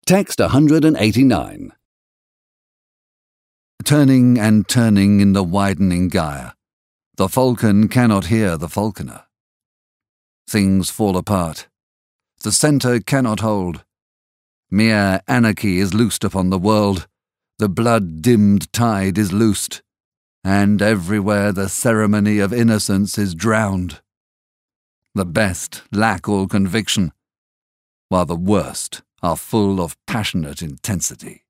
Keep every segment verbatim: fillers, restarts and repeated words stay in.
Text one hundred eighty-nine. Turning and turning in the widening gyre, the falcon cannot hear the falconer. Things fall apart. The centre cannot hold. Mere anarchy is loosed upon the world. The blood-dimmed tide is loosed, and everywhere the ceremony of innocence is drowned. The best lack all conviction, while the worst are full of passionate intensity.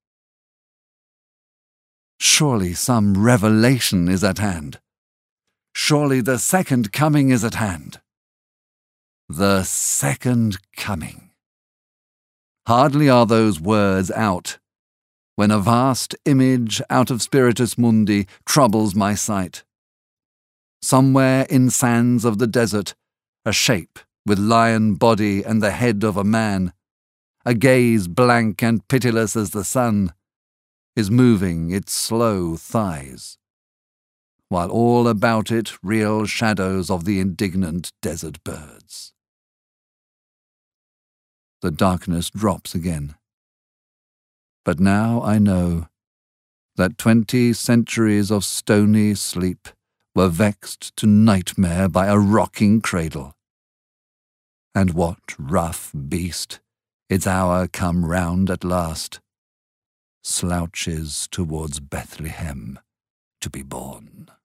Surely some revelation is at hand. Surely the second coming is at hand. The second coming. Hardly are those words out, when a vast image out of Spiritus Mundi troubles my sight. Somewhere in sands of the desert, a shape with lion body and the head of a man, a gaze blank and pitiless as the sun, is moving its slow thighs, while all about it reel shadows of the indignant desert birds. The darkness drops again. But now I know that twenty centuries of stony sleep were vexed to nightmare by a rocking cradle. And what rough beast, its hour come round at last, slouches towards Bethlehem to be born.